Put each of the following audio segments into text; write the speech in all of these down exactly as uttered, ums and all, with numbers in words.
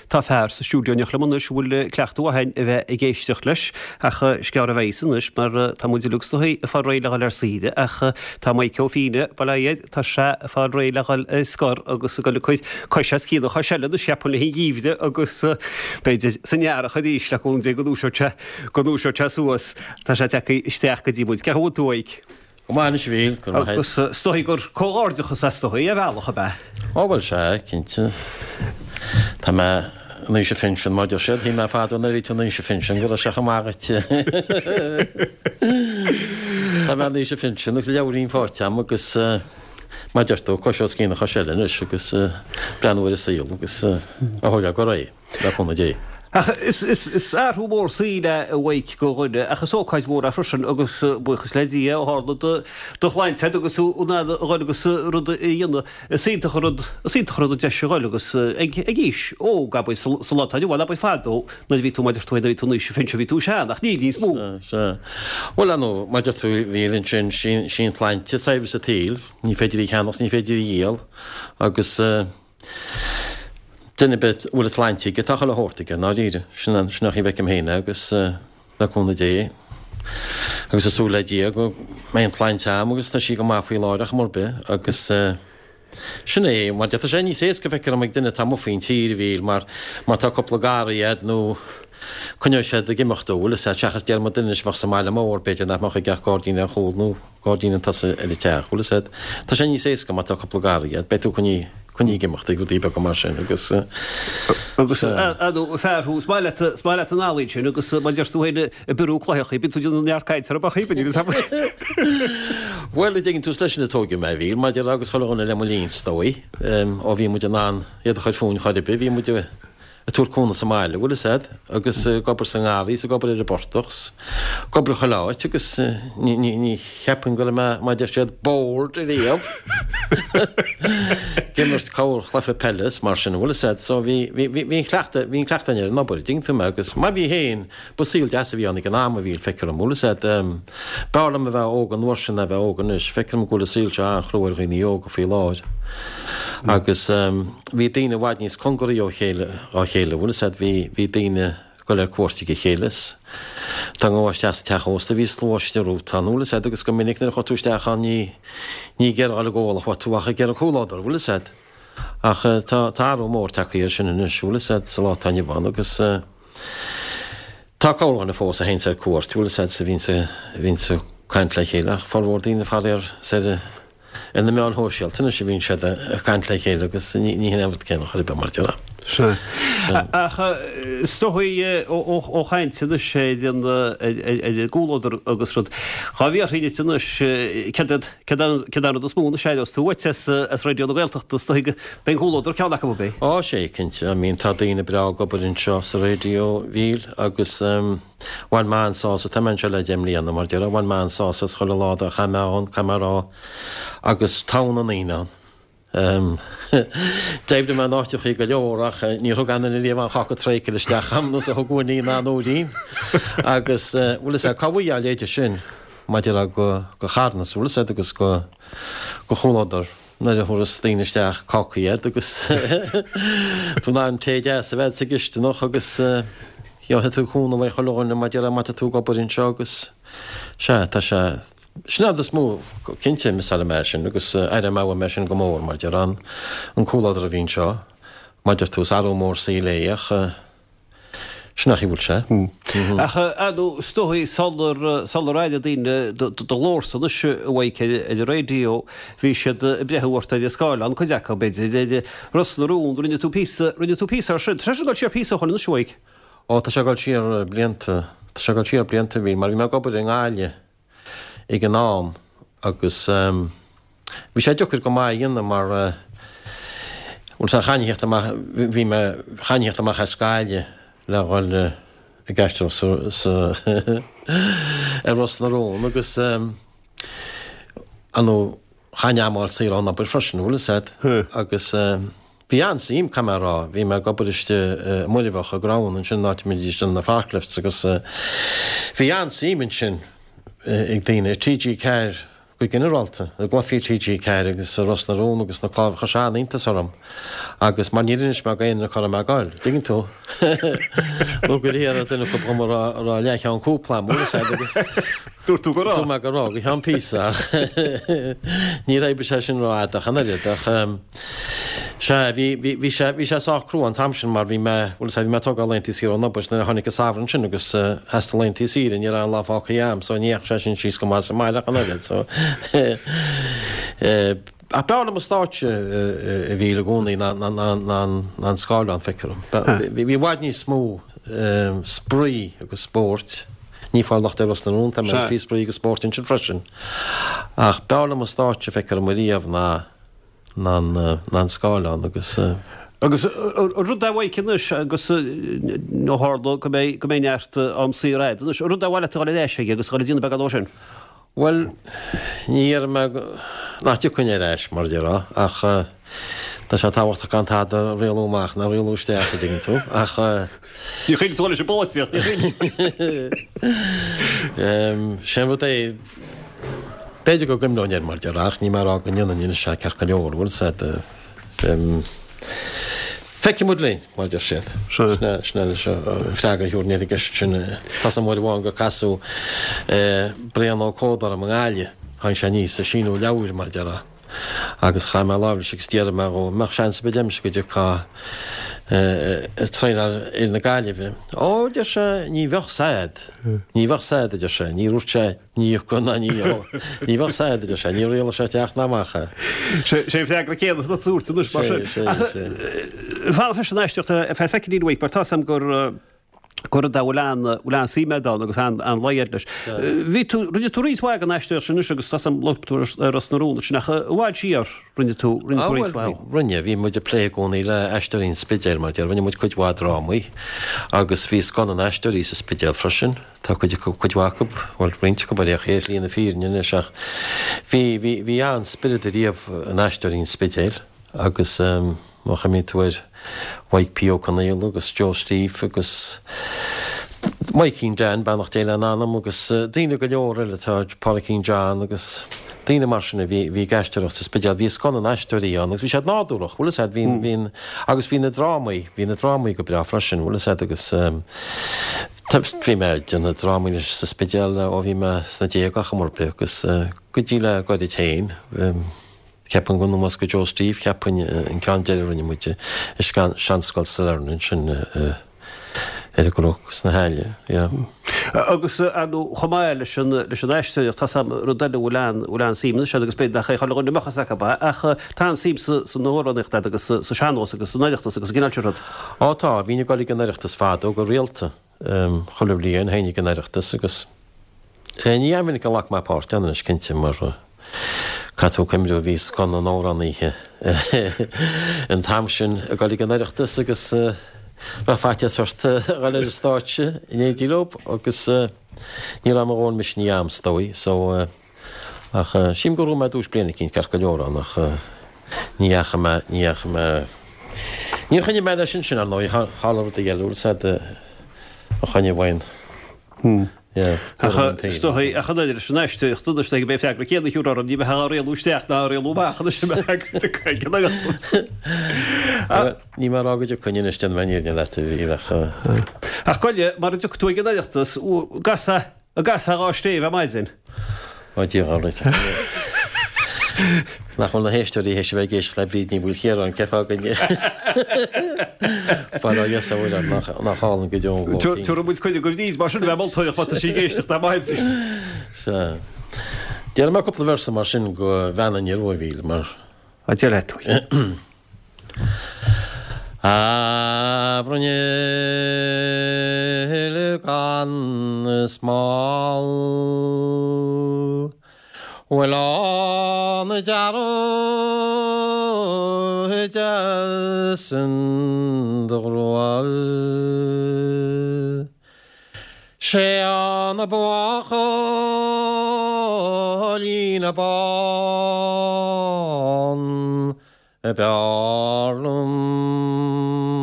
tá fear sa stúdioneach le munis bhfuil cleachtú a hain a bheith i ggéisteach leis acha scear a bhéisanis mar tá muidir luxtaí a fá réileáil ar síide acha tá mai ceofíine bailaiad tá se fá réileáil scor agus go le chuid coise cíad chu seile do seappa le híomhide agus beidir sanhearach a díos le chun dé go dúiseirte go dúiseirte suas tá sé techa isteach go dtíbúid ce thuúig. Máis bhíl agus stoí gur cóáirdechas a stoí a bhealach a bheith. Ábhfuil se cinnte Tá me nu sé fin sin maidir siad hí me fáú na ví nu sé fin sin go a secha mágate. Tá me nu sé fin sin gus leabhrín fáteam agus maidirtó cosisios cína chu seilin agus breanúir síl agus a thuile go raí le chuna dé. Is is ar humór síle a bhaig go ghuiine achas óáid mór a frisin agus buchas ledí a hála do chláinte agus úna agus rud dhéanana sínta chud sínta chud de seáil agus ag gís ó gabba salátaí bhil a fádó na ví tú maidir tuid tú níos fin ví tú seach ní níos mú. Bhil anú maidir tú bhíonn sin sin chláinte saibh a tíl, ní féidir í cheannas ní féidir í dhéal agus Dinne bit bhfuil Atlantic go tacha le hórtaige ná díire sin nach í bheicim héine agus leúna dé agus a súla dí go mé an tlainteam agus tá sí go máfaí láireach mór be agus sin é mar de sé ní sé go bheice am duine tam féin tíir bhíl mar mar tá coplagáiad nó Cnne sé a gimimechtúil sé teachchas dear mar duine bh sem meile mór beidir nach mar gach gádaíine a choú gádaíine tá eile teachúla sé Tá sé ní sé go mar tá coplagáiad beú chuní chuní gimimeachta go dtíbe go mar sin agus agus fearhús smáile an álíid sin agus maidirstúhéine a burú chláochaí bin tú nearcaid ar a chépaní sam. Well i dginn tú leis na tógi mé bhíl, maidir agus choúna le lín stóí ó bhí mu ná iad chuid fún choidirbe bhí mu a túrcúna Somáile bhfuil sé agus gobar san gáí sa gobar ar a bortochs gobar choláid agus ní cheapan go le maidir siad bór a réamh Gimmers cáil chlufa pellas mar sin bhfuil sé so bhí hín cleachtain ar nabir ding tú agus má bhí héin bu síl deasa bhí annig an am a bhíl feicear am bhfuil sé bálam a bheith ógan nuair sin a bheith ógan is feicear gúla sílte an chlúir rií óga fé láid agus bhí daine bhaid níos congurí ó chéile á chéile bhfuil sé bhí daine goil ar cuairrtaigh chélas Tá bháis teas teósta bhí slóiste rútanúla sé agus go minic na chotúisteachchan ní ní ggéar a ggóla chu túacha ggéar a choláidir bhfuil sé ach táú mór takeíir sin inúla sé sa látainine bhain agus tááhna fós a hén sé cuairt túla sé sa vín vín caiint le chéile forhór daoine fáir sé in na meán hóisialtainna sé bhín sé a caiint le chéile agus ní éhhat céan chu be mar deara. Stoí ó chainte sé gúlaidir agus rud. Cha bhí riine ceanna dos múna sé túhaite as réidirú bhilteachta stoige ben gúlaidir ceanna go bé. Á sé cinnte a mín tá daoine bra gobarinn seo sa réidio bhíl agus bhain má sása tá se le déimlíanana mar dear bhain má sásas chola láda chaán camerará agus tána íán. Déibde me náteochaí go leorach ní thuganna líomh an chacha tréice leisteach chamú a thuúí ná nóín agus bhfuil sé cabhaí a léidir sin maidir a go go charnas bhfuil sé agus go go choláidir na thuras daoneisteach cocaíad agus tú ná an téide sa bheith sa giste nach agus he tú chúna bheith choláinna maidir a mata tú gobarinn seo agus se tá se Snáad is mú cinnte mis me sin agus ar má me sin go mór mar dear an an cóláidir a bhín seo maidir tús arú mór sí léach snachí bhúil se. Aú stoí salráide daine do lórsan se bhaid idir réo hí siad brethúirta de scáil an chuidecha beidir Rusnarún rinne tú rinne tú pí sin tre gáil sé pí chuin na seoig. Á tá se gáil siar blianta Tá se gáil siar blianta bhí, mar bhí me gobar in gáile ag an nám agus bhí sé deochar go mai dhéanana mar bhil sa chaíocht bhí me chaíocht amach a scáile le gáil i gceiste ar Rusnarún agus anú chaneamáil síán na bur freisin bhfuil sé agus bhí an síim camerará bhí me gobariste muidirhach a grán an sin náid mí sin na farclift agus bhí an síimann sin ag daine T G Kerr go generalta, a glufií T G ceir agus Ros na Rún agus na chláh chaánínta orm. agus mar níris me gaon na chu me gáil. Diginn tú. Lu go dhéar duna go mar rá leiche an cúpla mú agus Dúir tú go rá? Tú me go rá, go an písa. Ní raibh sé sin ráach anariad ach se bhí sé sácrú an tamsin mar bhí me bhfuil sé bhí me tugá lentí sí an nabas na tháinig go sábhann sin agus heasta lentí sí in ar an láfáchaam, so níoch sé sin síos go má sa maiile anariad. So a beála mo státe a bhí le gúnaí ná scáil an ficrum. Bhí bhaid ní smó sprí agus sport. Ní fáil nach Ros na Rún, tá me fí sprí agus sport in sin freisin. Ach beála mo státe ficrum maríomh ná ná scáilán agus agus rud ahhaid cinnis agus nóthla go mé neart am sí réid. Rud ahhaile gáil éise agus gáil dtíanana begadó sin? Well, ní ar me náú chun éis mar derá ach tá sé táhachtta cantá a réalúach na réalústeach a dingin tú ach Ní chuin túla sé bótíocht sin bh é beidir go gimdáir mar deach ní mar á go nna ní se cear go leorhúil sé feici mud léin mar de siad snell freagar hiúr níidir sin tá mór bháin go casú brean ó códar am gáile hain sé níos a sinú leabhar mar deara agus chaim lábhar sé tíar me ó meach sean sa bedéimse go deá treinar ar na gáileh. Ó de se ní bheh said, ní bheh said de se, ní rút sé ní go na ní ní bheh said de se, ní réala sé teach námacha. sé fé le céad na túúrta nus mar fá fe neisteocht a fe seíhhaid mar tá sam gur gur da bhán bhán sí medal agus an leiad leis. Bhí tú rinne tú ríomhhaig an eisteir sin agus tá sam lochtú Ros na Rún sin nach bháid síar rinne tú rinne bhí muid a lé gúnaí le eisteín spidéil mar rinne muid chuid bhád rámaí agus bhí gan an eisteí sa spidéil freisin tá chuid chuidhacha bhil rinte go bar chéir líonna fíne seach hí hí an spirit a riamh an eisteín spidéil agus má cha mí túir Mike Pio Canéil agus Joe Steve agus Mike Jan bannach déile an anam agus daine go leor eile tá Parking John agus daine mar sinna bhí geisteach sa spedial bhí gan an eisteí an agus bhí sé náúach bhfuil sé hín agus hí na drámaí hí na drámaí go bra freisin bhfuil sé agus Tubhí méid an na drámaí sa spedial ó bhí me sna dé gachamórpe agus go díle goid i tain. Ceapan gunn mas go Joe Steve ceapan in cean deidirrinne muite is seanscoil salarn sin ar goach na héile. Agus anú chomáil leis an eisteach tá sam rudaile bhán bhán síimna se agus beidir cha chaáinna mechas ba ach tá sim san nóránicht agus sa seanós agus san neireachtas agus gginálterad. Átá híine gáil gan neireachtas fád ó go réalta cholah líon haine gan neireachtas agus ní amhinnig an lech mápát anna is cinnte mar Catú cemrú vís gan an óraníthe an tamsin a gáil gan neireachtas agus ra fáte sorta gáil ar stáitse in éidirlób agus ní am ón mis ní am stói, so ach sim goú me dús bliana cinn cear go leorán ach nícha me nícha me ní chunne me sin sin an nó hálar a geúil sé a chunne bhain. Stoí a chaidir san eisteach tú ste bé fe céad hiúr ní be réalústeach ná réalúach ní mar agad chuine den veníir le bhílecha. Ach coile mar du tú gnéachtas gasa a gas aráistéh a maidsin. Dí áit. nach na héisteí hééis bheith géis le bríd ní bhfuil chéar an ceá gonne. Fá bhfuil nach hálan go deon. Tú bud chuide go díos mar sin bhiltóoch fa sí géisteach na maidí. Déar me coppla versa mar sin go bhena ar roihíil mar a de le. A brunne le gan smál Well on the jarrow just in the road she on the block in a bon a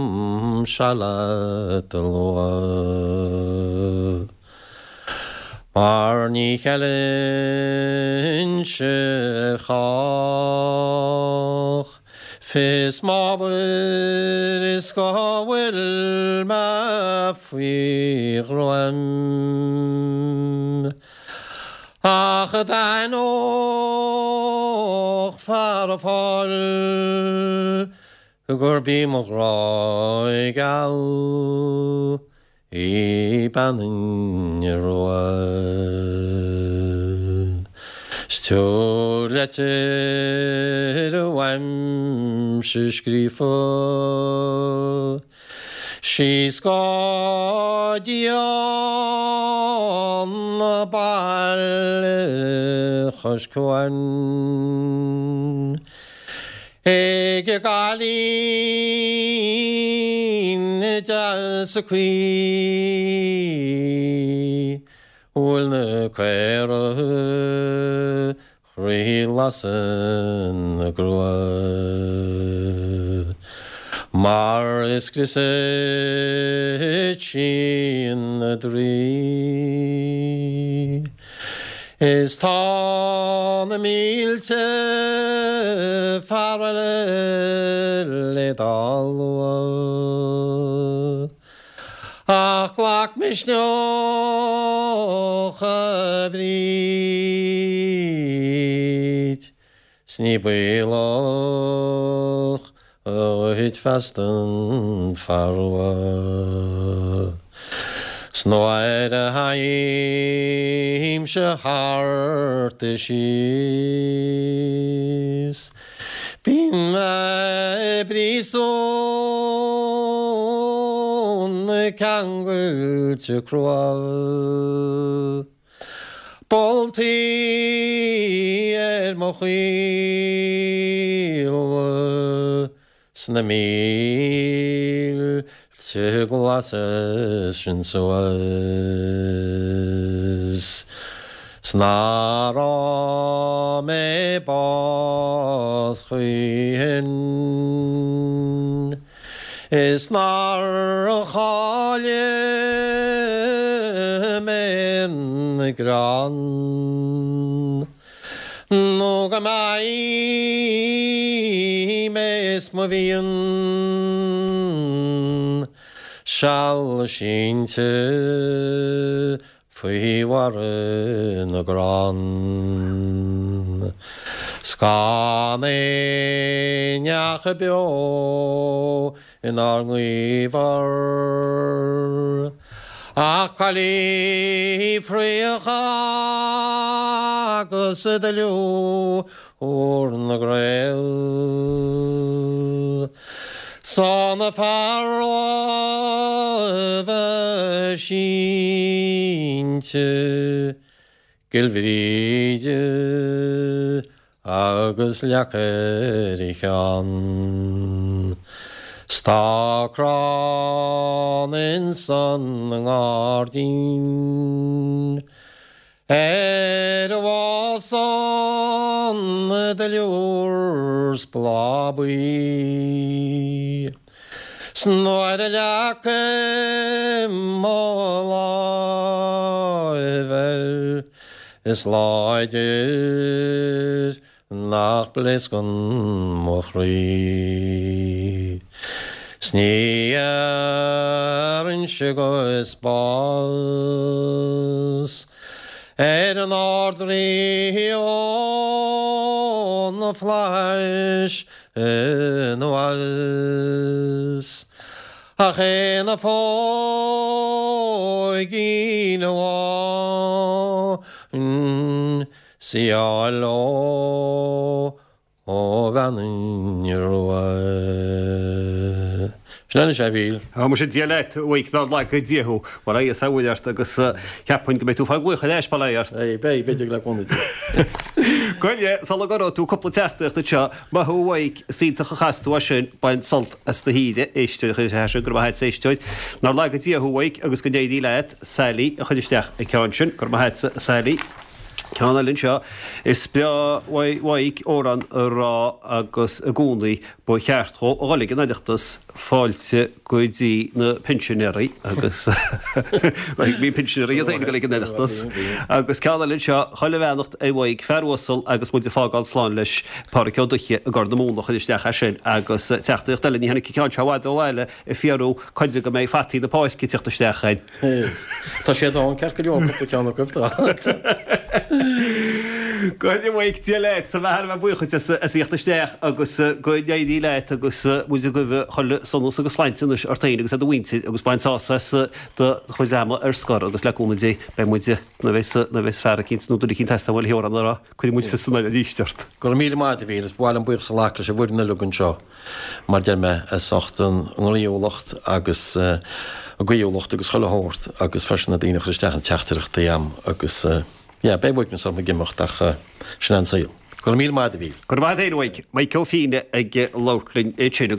barlum shalat the Mar ní chelinn se chach Fis mabur is gawil ma fwych roem Ach adain och far a fall Gur bím och roi gal I banin roa Stjor letter o am skrifa She skadian bal khoshkwan Ege galin jasqui Ulne quere Rilassen grua Mar is in the dree Is ta na milte farale dalwa Ach glak mich noch abrit Snibeloch Oit fasten farwa Snoire haim she hart is Bin me brison kan gå til kroa Bolti er mochil Snamil til glasses synsoas Snara me bas chyn Is nar chalje men gran Nog mai mes mo vien Shall shinte Fui waren na gran Skane njach bio in arnglyvar Akali friach gusydelu o'r na grel Son a faro fy syntio gilfride agus leacer I chan Stakran in son ngardin Er was on the lures blabui Snore leacer molaiver Is leider nach blesken mochri Sneer in sugar spas Er an ordri on the flesh in was Ach en a foig in a See allo o vannin roa. Snel sé bhíl. Ha mu sé dialect uig ná le go ddíú mar é saoileart agus ceappain go tú fá glucha leis baléart. É bé beidir le conid. Goile sal go tú coppla teachta te má thuhaig sínta chaú sin bain salt as na híide éistú chu he gur heid séisteid. Ná le go ddíhuaig agus go déadí leid saoí a chuidisteach i cean sin gur heid saoí Ceanna linn seo is bea waig óran rá agus a gúnaí bu cheartthó ó gálig an aideachtas fáilte goidí na pensionéirí agus mí pensionéirí a dhéana gálig an aideachtas agus ceanna linn seo choile bheannacht é bhaig fearhosal agus muid fágáil sláán leis pára duche a gar na múna chuid isteach sin agus teachtaíocht eile ní hena ceann seáid ó bhile i fiarú chuide go méid fatí na páici teachta isteachchain. Tá sé an cear go leor ceanna gobtá. Goid bhaig tí leit sa bhar a buchuid a síochttasteach agus goidéí leit agus muide go bh cholle sonnos agus sláintinis artaí agus a bhainte agus baintása de chuideama ar scar agus leúnaidé be muide na bheits na bheits fear cinint nóúí cinn testa bhil heoran ará chuir muid fisna a díisteart. Go mí máide bhí is bháil an buich sa láchas a bhna lugann seo mar de me a sochtan anlíolacht agus a goíolacht agus chollehort agus fersna daine chuisteach an teachtarachta am agus Ja, bij moet ik me zo met gimmacht dat je snel ziet. Kom hier maar de wie. Kom maar de week. Mijn koffie in de lauwklin.